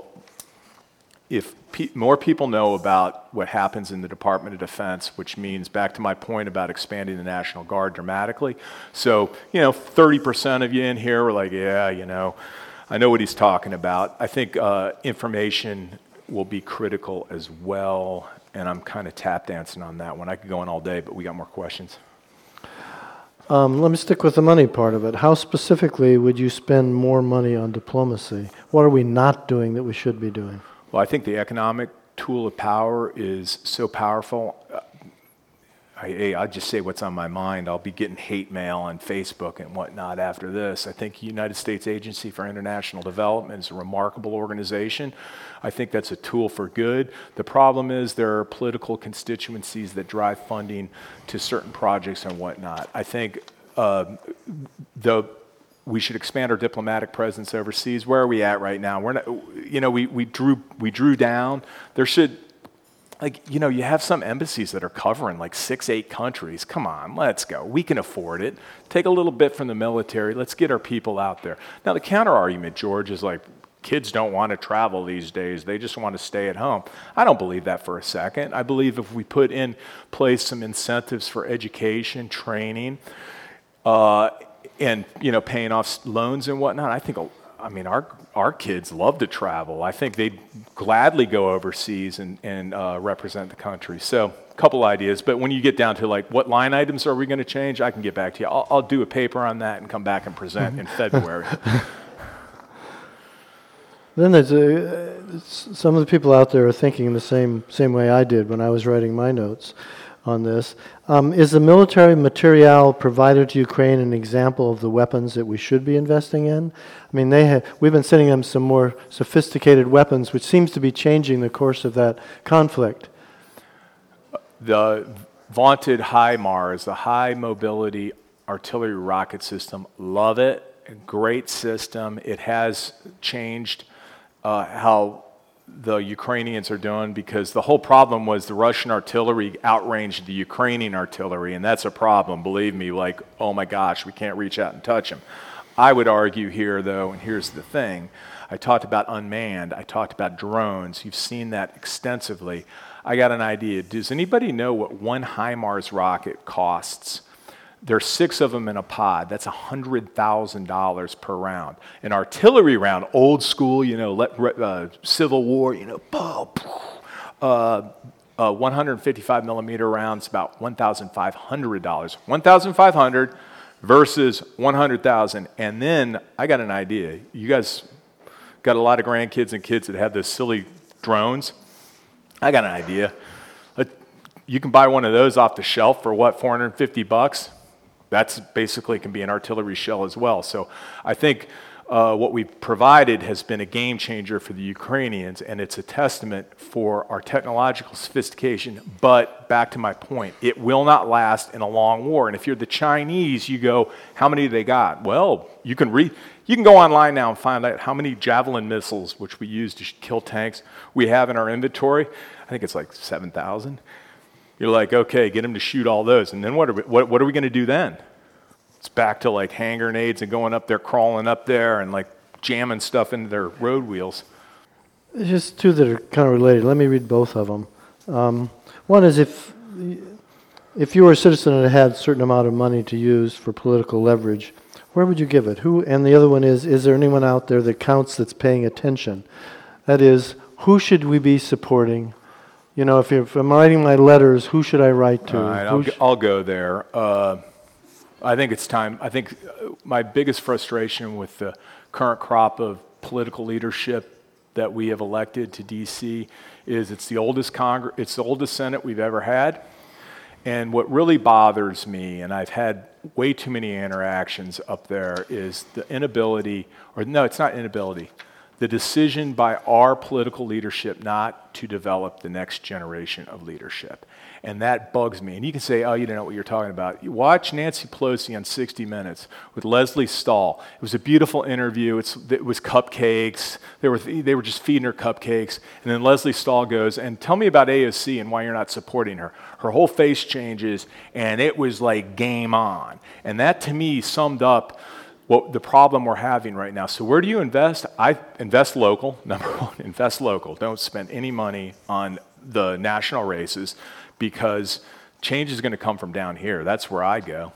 if pe- more people know about what happens in the Department of Defense, which means, back to my point about expanding the National Guard dramatically. So, you know, thirty percent of you in here were like, yeah, you know, I know what he's talking about. I think uh, information will be critical as well, and I'm kind of tap dancing on that one. I could go on all day, but we got more questions. Um, let me stick with the money part of it. How specifically would you spend more money on diplomacy? What are we not doing that we should be doing? Well, I think the economic tool of power is so powerful. Uh, I, I'll just say what's on my mind. I'll be getting hate mail on Facebook and whatnot after this. I think United States Agency for International Development is a remarkable organization. I think that's a tool for good. The problem is there are political constituencies that drive funding to certain projects and whatnot. I think uh, the we should expand our diplomatic presence overseas. Where are we at right now? We're not, you know, we, we drew we drew down. There should, like, you know, you have some embassies that are covering like six, eight countries. Come on, let's go. We can afford it. Take a little bit from the military. Let's get our people out there. Now, the counter argument, George, is like, kids don't want to travel these days. They just want to stay at home. I don't believe that for a second. I believe if we put in place some incentives for education, training, uh, and, you know, paying off loans and whatnot, I think, I mean, our our kids love to travel. I think they'd gladly go overseas and, and uh, represent the country. So a couple ideas, but when you get down to like what line items are we going to change, I can get back to you. I'll, I'll do a paper on that and come back and present in February. Then there's a, some of the people out there are thinking the same same way I did when I was writing my notes on this. Um, is the military materiel provided to Ukraine an example of the weapons that we should be investing in? I mean, they have, we've been sending them some more sophisticated weapons, which seems to be changing the course of that conflict. The vaunted HIMARS, the High Mobility Artillery Rocket System, love it. Great system. It has changed uh, how the Ukrainians are doing, because the whole problem was the Russian artillery outranged the Ukrainian artillery, and that's a problem, believe me, like, oh my gosh, we can't reach out and touch them. I would argue here, though, and here's the thing, I talked about unmanned, I talked about drones, you've seen that extensively. I got an idea. Does anybody know what one HIMARS rocket costs? There's six of them in a pod. That's one hundred thousand dollars per round. An artillery round, old school, you know, let, uh, Civil War, you know, uh, uh, one fifty-five millimeter rounds about one thousand five hundred dollars. one thousand five hundred dollars versus one hundred thousand dollars. And then I got an idea. You guys got a lot of grandkids and kids that have those silly drones. I got an idea. You can buy one of those off the shelf for what, four hundred fifty bucks? That's basically can be an artillery shell as well. So I think uh, what we've provided has been a game changer for the Ukrainians, and it's a testament for our technological sophistication. But back to my point, it will not last in a long war. And if you're the Chinese, you go, how many do they got? Well, you can read. You can go online now and find out how many Javelin missiles, which we use to kill tanks, we have in our inventory. I think it's like seven thousand. You're like, okay, get them to shoot all those. And then what are we, what, what are we going to do then? It's back to like hand grenades and going up there, crawling up there and like jamming stuff into their road wheels. There's just two that are kind of related. Let me read both of them. Um, one is if, if you were a citizen that had a certain amount of money to use for political leverage, where would you give it? Who? And the other one is, is there anyone out there that counts that's paying attention? That is, who should we be supporting? You know, if, if I'm writing my letters, who should I write to? All right, I'll, sh- I'll go there. Uh, I think it's time. I think my biggest frustration with the current crop of political leadership that we have elected to D C is it's the oldest Congress, it's the oldest Senate we've ever had. And what really bothers me, and I've had way too many interactions up there, is the inability, or no, it's not inability, the decision by our political leadership not to develop the next generation of leadership. And that bugs me. And you can say, oh, you don't know what you're talking about. You watch Nancy Pelosi on sixty minutes with Leslie Stahl. It was a beautiful interview. It's, it was cupcakes. They were, they were just feeding her cupcakes. And then Leslie Stahl goes, and tell me about A O C and why you're not supporting her. Her whole face changes, and it was like game on. And that, to me, summed up what the problem we're having right now. So where do you invest? I invest local, number one, invest local. Don't spend any money on the national races because change is going to come from down here. That's where I go.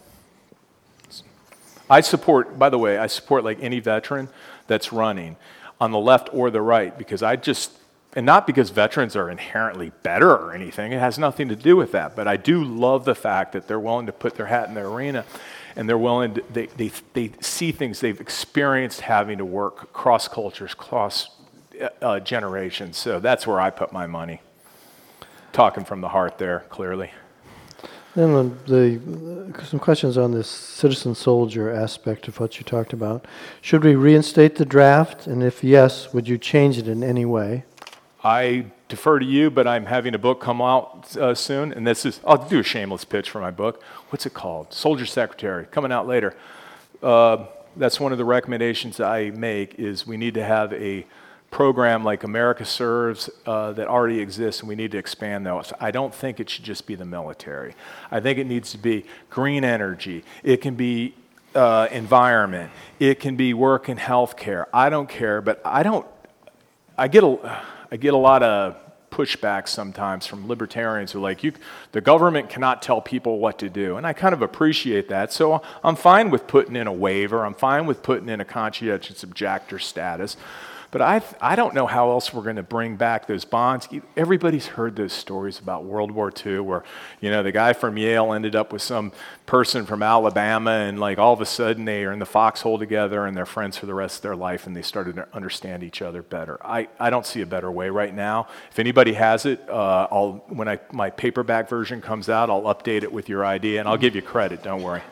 I support, by the way, I support like any veteran that's running on the left or the right because I just, and not because veterans are inherently better or anything. It has nothing to do with that. But I do love the fact that they're willing to put their hat in the arena. And they're willing to, they, they, they see things they've experienced having to work across cultures, across uh, generations. So that's where I put my money. Talking from the heart there, clearly. Then the, the some questions on this citizen soldier aspect of what you talked about. Should we reinstate the draft? And if yes, would you change it in any way? I defer to you, but I'm having a book come out uh, soon, and this is, I'll do a shameless pitch for my book. What's it called? Soldier Secretary, coming out later. Uh, that's one of the recommendations I make is we need to have a program like America Serves uh, that already exists, and we need to expand those. I don't think it should just be the military. I think it needs to be green energy. It can be uh, environment. It can be work in healthcare. I don't care, but I don't, I get a, I get a lot of pushback sometimes from libertarians who are like, you, the government cannot tell people what to do. And I kind of appreciate that. So I'm fine with putting in a waiver. I'm fine with putting in a conscientious objector status. But I I don't know how else we're going to bring back those bonds. Everybody's heard those stories about World War Two where, you know, the guy from Yale ended up with some person from Alabama and like all of a sudden they are in the foxhole together and they're friends for the rest of their life and they started to understand each other better. I, I don't see a better way right now. If anybody has it, uh, I'll when I my paperback version comes out, I'll update it with your idea and I'll give you credit, don't worry.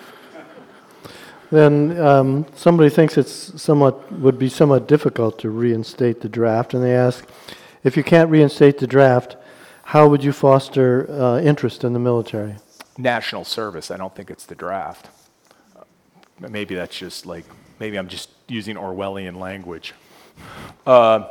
Then um, somebody thinks it's somewhat would be somewhat difficult to reinstate the draft, and they ask, if you can't reinstate the draft, how would you foster uh, interest in the military? National service. I don't think it's the draft. Uh, maybe that's just like maybe I'm just using Orwellian language. Uh,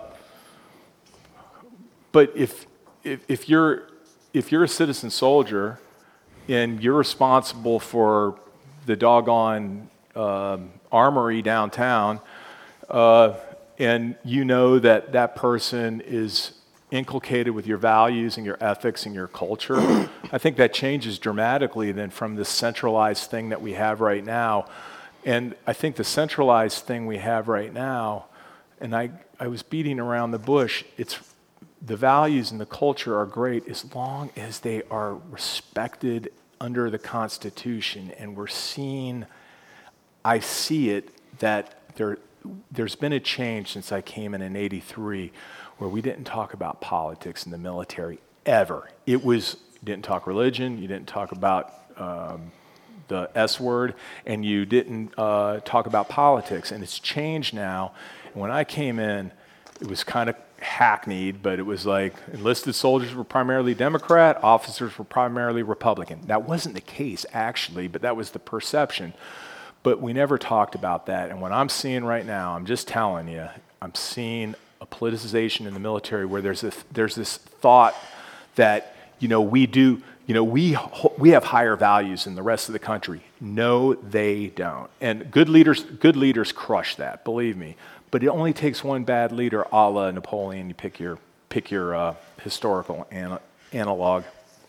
but if, if if you're if you're a citizen soldier and you're responsible for the doggone Um, armory downtown, uh, and you know that that person is inculcated with your values and your ethics and your culture, I think that changes dramatically then from the centralized thing that we have right now. And I think the centralized thing we have right now, and I, I was beating around the bush, it's the values and the culture are great as long as they are respected under the Constitution. And we're seeing, I see it, that there, there's been a change since I came in in eighty-three where we didn't talk about politics in the military ever. It was, you didn't talk religion, you didn't talk about um, the S word, and you didn't uh, talk about politics. And it's changed now. And when I came in, it was kind of hackneyed, but it was like enlisted soldiers were primarily Democrat, officers were primarily Republican. That wasn't the case, actually, but that was the perception. But we never talked about that. And what I'm seeing right now, I'm just telling you, I'm seeing a politicization in the military where there's this, there's this thought that, you know, we do, you know, we we have higher values than the rest of the country. No, they don't. And good leaders, good leaders crush that, believe me. But it only takes one bad leader, a la Napoleon. You pick your pick your uh, historical ana- analog.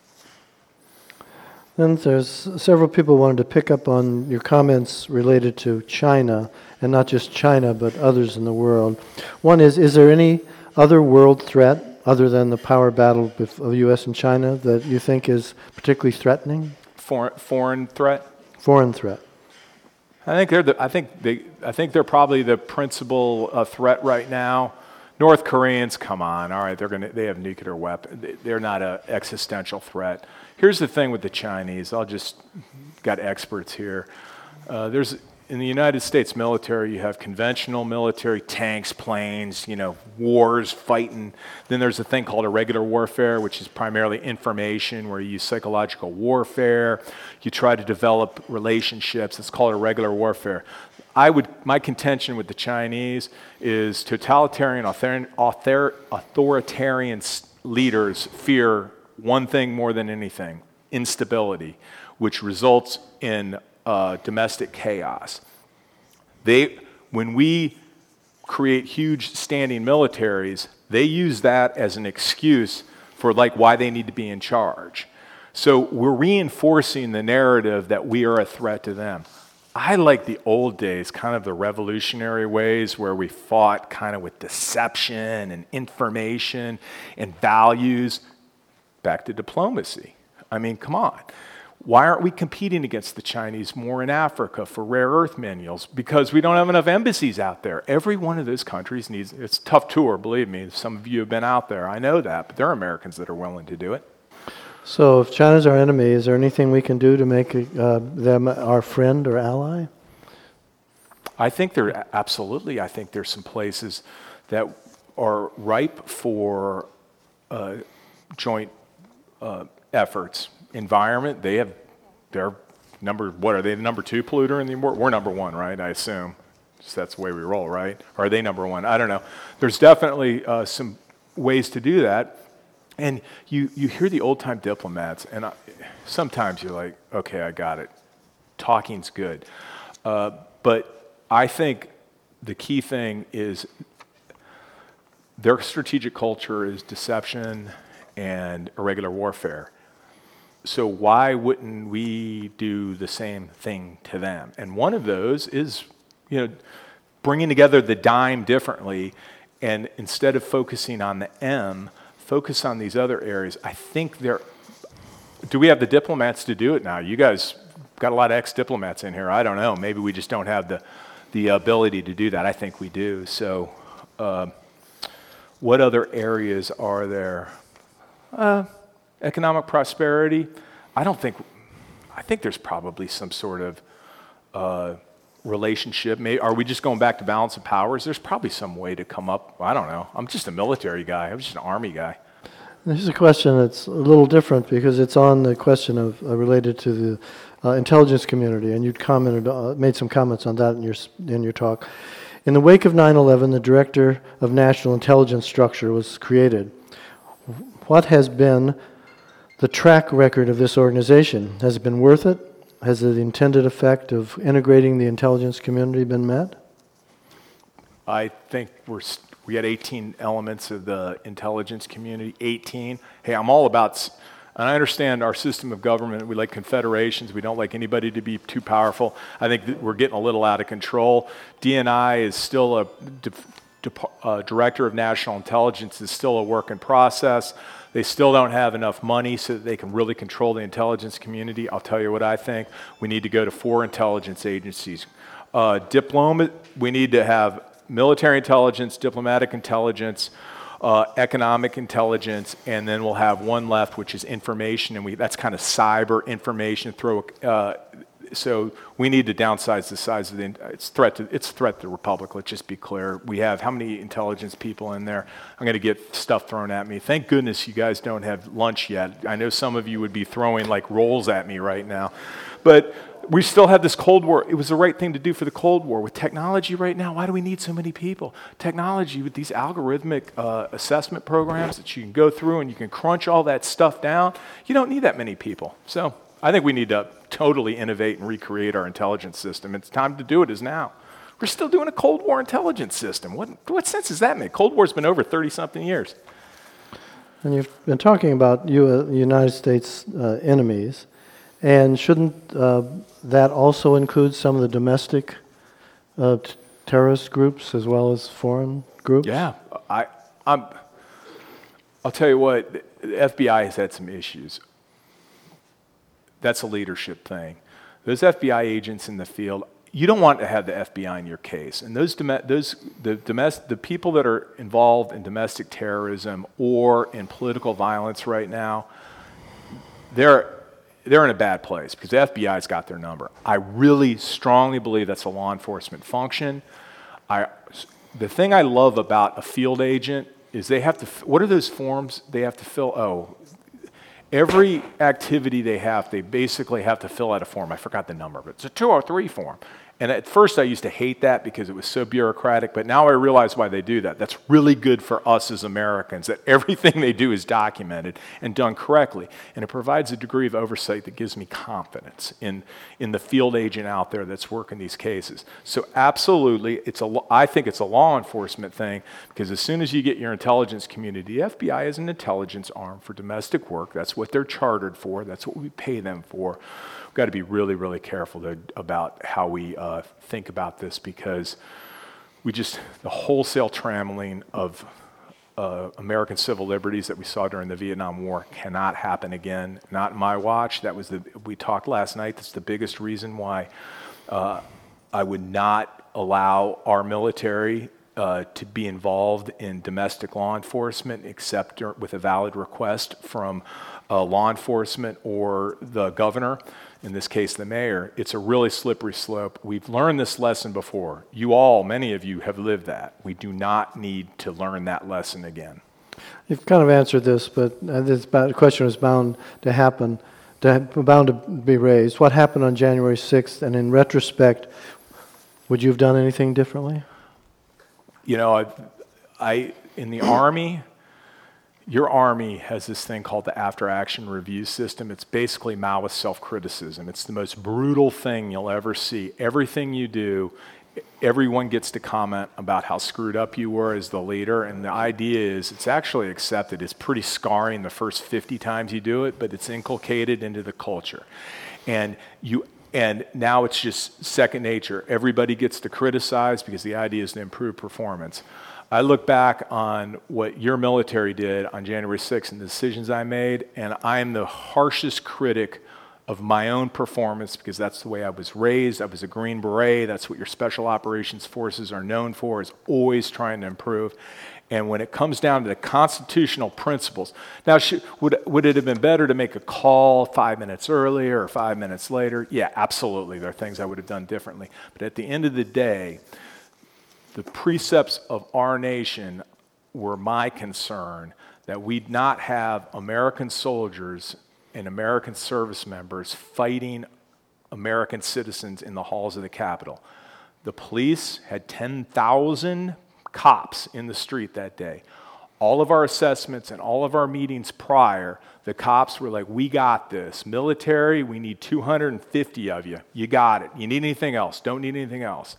Then there's several people wanted to pick up on your comments related to China, and not just China, but others in the world. One is, is there any other world threat other than the power battle of the U S and China that you think is particularly threatening? Foreign foreign threat. Foreign threat. I think they're. The, I think they. I think they're probably the principal uh, threat right now. North Koreans, come on, all right, they're gonna. They have nuclear weapons. They're not an existential threat. Here's the thing with the Chinese. I'll just got experts here. Uh, there's in the United States military, you have conventional military, tanks, planes, you know, wars, fighting. Then there's a thing called irregular warfare, which is primarily information, where you use psychological warfare. You try to develop relationships. It's called irregular warfare. I would, my contention with the Chinese is totalitarian, author, author, authoritarian leaders fear one thing more than anything: instability, which results in uh, domestic chaos. They, when we create huge standing militaries, they use that as an excuse for like why they need to be in charge. So we're reinforcing the narrative that we are a threat to them. I like the old days, kind of the revolutionary ways where we fought kind of with deception and information and values. Back to diplomacy. I mean, come on. Why aren't we competing against the Chinese more in Africa for rare earth minerals? Because we don't have enough embassies out there. Every one of those countries needs, it's a tough tour, believe me. Some of you have been out there. I know that, but there are Americans that are willing to do it. So if China's our enemy, is there anything we can do to make uh, them our friend or ally? I think there, absolutely. I think there's some places that are ripe for uh, joint uh, efforts. Environment, they have, they're number, what are they, the number two polluter in the world? We're number one, right? I assume. Just that's the way we roll, right? Or are they number one? I don't know. There's definitely uh, some ways to do that. And you, you hear the old-time diplomats, and I, sometimes you're like, okay, I got it. Talking's good. Uh, but I think the key thing is their strategic culture is deception and irregular warfare. So why wouldn't we do the same thing to them? And one of those is, you know, bringing together the dime differently, and instead of focusing on the M, focus on these other areas. I think there, do we have the diplomats to do it now? You guys got a lot of ex-diplomats in here. I don't know. Maybe we just don't have the, the ability to do that. I think we do. So uh, what other areas are there? Uh, economic prosperity. I don't think, I think there's probably some sort of uh, relationship. Maybe, are we just going back to balance of powers? There's probably some way to come up. I don't know. I'm just a military guy. I'm just an army guy. This is a question that's a little different because it's on the question of uh, related to the uh, intelligence community, and you commented, uh, made some comments on that in your in your talk. In the wake of nine eleven, the Director of National Intelligence Structure was created. What has been the track record of this organization? Has it been worth it? Has the intended effect of integrating the intelligence community been met? I think we're st- we had eighteen elements of the intelligence community, eighteen. Hey, I'm all about, and I understand our system of government, we like confederations, we don't like anybody to be too powerful. I think that we're getting a little out of control. D N I is still a, Dep- uh, Director of National Intelligence is still a work in process. They still don't have enough money so that they can really control the intelligence community. I'll tell you what I think. We need to go to four intelligence agencies. Uh, diploma, we need to have military intelligence, diplomatic intelligence, uh, economic intelligence, and then we'll have one left, which is information, and we that's kind of cyber information. Throw uh, so we need to downsize the size of the. It's threat to it's threat to the republic. Let's just be clear. We have how many intelligence people in there? I'm going to get stuff thrown at me. Thank goodness you guys don't have lunch yet. I know some of you would be throwing like rolls at me right now, but we still have this Cold War. It was the right thing to do for the Cold War. With technology right now, why do we need so many people? Technology with these algorithmic uh, assessment programs that you can go through and you can crunch all that stuff down, you don't need that many people. So I think we need to totally innovate and recreate our intelligence system. It's time to do it is now. We're still doing a Cold War intelligence system. What, what sense does that make? Cold War's been over thirty-something years. And you've been talking about U- uh, United States uh, enemies, and shouldn't uh, that also include some of the domestic uh, t- terrorist groups as well as foreign groups? Yeah, I, I'm, I'll tell you what, the F B I has had some issues. That's a leadership thing. Those F B I agents in the field, you don't want to have the F B I in your case. And those, dom- those the, domestic, the people that are involved in domestic terrorism or in political violence right now, they're they're in a bad place because the F B I's got their number. I really strongly believe that's a law enforcement function. I, the thing I love about a field agent is they have to, what are those forms they have to fill? Oh, every activity they have, they basically have to fill out a form. I forgot the number, but it's a two oh three form. And at first I used to hate that because it was so bureaucratic, but now I realize why they do that. That's really good for us as Americans, that everything they do is documented and done correctly. And it provides a degree of oversight that gives me confidence in, in the field agent out there that's working these cases. So absolutely, it's a, I think it's a law enforcement thing, because as soon as you get your intelligence community, the F B I is an intelligence arm for domestic work. That's what they're chartered for. That's what we pay them for. We've got to be really, really careful to, about how we uh, think about this, because we just, the wholesale trammeling of uh, American civil liberties that we saw during the Vietnam War cannot happen again. Not in my watch. That was the, we talked last night, that's the biggest reason why uh, I would not allow our military uh, to be involved in domestic law enforcement except with a valid request from uh, law enforcement or the governor. In this case, the mayor. It's a really slippery slope. We've learned this lesson before. You all, many of you, have lived that. We do not need to learn that lesson again. You've kind of answered this, but uh, this ba- question is bound to happen, to, bound to be raised. What happened on January sixth, and in retrospect, would you have done anything differently? You know, I, I in the Army, your Army has this thing called the after-action review system. It's basically Maoist self-criticism. It's the most brutal thing you'll ever see. Everything you do, everyone gets to comment about how screwed up you were as the leader, and the idea is it's actually accepted. It's pretty scarring the first fifty times you do it, but it's inculcated into the culture. And you And now it's just second nature. Everybody gets to criticize because the idea is to improve performance. I look back on what your military did on January sixth and the decisions I made, and I am the harshest critic of my own performance because that's the way I was raised. I was a Green Beret. That's what your special operations forces are known for, is always trying to improve. And when it comes down to the constitutional principles, now should, would, would it have been better to make a call five minutes earlier or five minutes later? Yeah, absolutely. There are things I would have done differently. But at the end of the day, the precepts of our nation were my concern, that we'd not have American soldiers and American service members fighting American citizens in the halls of the Capitol. The police had ten thousand cops in the street that day. All of our assessments and all of our meetings prior, the cops were like, we got this. Military, we need two hundred fifty of you. You got it. You need anything else? Don't need anything else.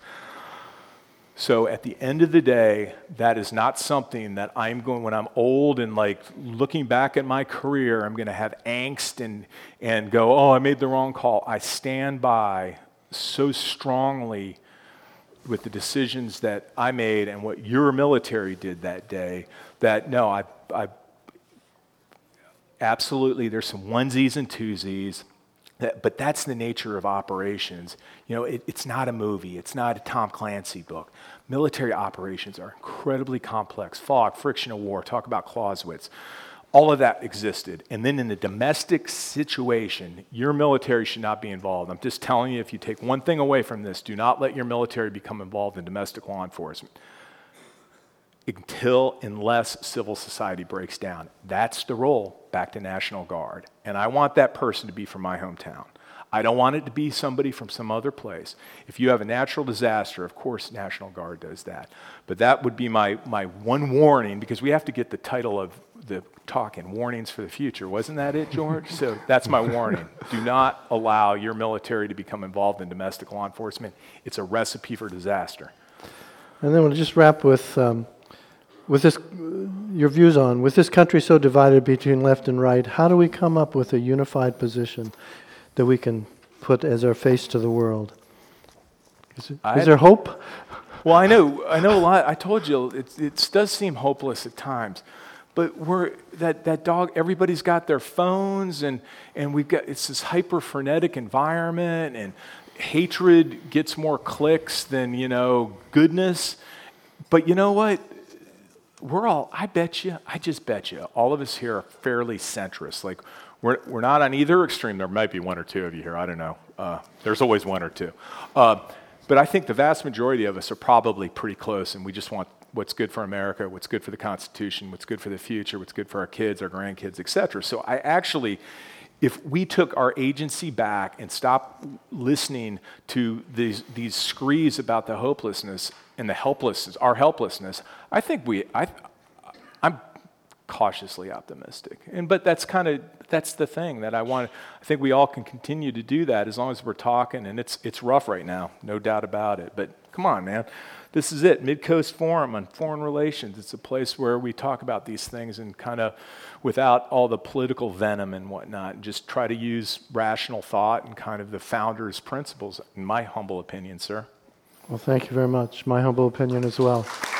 So at the end of the day, that is not something that I'm going, when I'm old and like looking back at my career, I'm going to have angst and, and go, oh, I made the wrong call. I stand by so strongly with the decisions that I made and what your military did that day, that no, I, I absolutely, there's some onesies and twosies, that, but that's the nature of operations. You know, it, it's not a movie. It's not a Tom Clancy book. Military operations are incredibly complex. Fog, friction of war, talk about Clausewitz. All of that existed. And then in the domestic situation, your military should not be involved. I'm just telling you, if you take one thing away from this, do not let your military become involved in domestic law enforcement until, unless civil society breaks down. That's the role, back to National Guard. And I want that person to be from my hometown. I don't want it to be somebody from some other place. If you have a natural disaster, of course National Guard does that. But that would be my, my one warning, because we have to get the title of the talk in Warnings for the Future. Wasn't that it, George? So that's my warning. Do not allow your military to become involved in domestic law enforcement. It's a recipe for disaster. And then we'll just wrap with, um, with this, your views on, with this country so divided between left and right, how do we come up with a unified position that we can put as our face to the world? Is, it, is there hope? Well, I know, I know a lot. I told you, it, it does seem hopeless at times. But we're, that, that dog, everybody's got their phones, and, and we've got, it's this hyper-frenetic environment, and hatred gets more clicks than, you know, goodness. But you know what? We're all, I bet you, I just bet you, all of us here are fairly centrist. Like, we're, we're not on either extreme. There might be one or two of you here. I don't know. Uh, there's always one or two. Uh, but I think the vast majority of us are probably pretty close, and we just want what's good for America, what's good for the Constitution, what's good for the future, what's good for our kids, our grandkids, et cetera. So I actually, if we took our agency back and stopped listening to these these screeds about the hopelessness and the helplessness, our helplessness, I think we, I, I'm cautiously optimistic. And but that's kind of that's the thing that I want. I think we all can continue to do that as long as we're talking. And it's it's rough right now, no doubt about it. But come on, man. This is it, Mid-Coast Forum on Foreign Relations. It's a place where we talk about these things and kind of without all the political venom and whatnot, and just try to use rational thought and kind of the founder's principles, in my humble opinion, sir. Well, thank you very much. My humble opinion as well.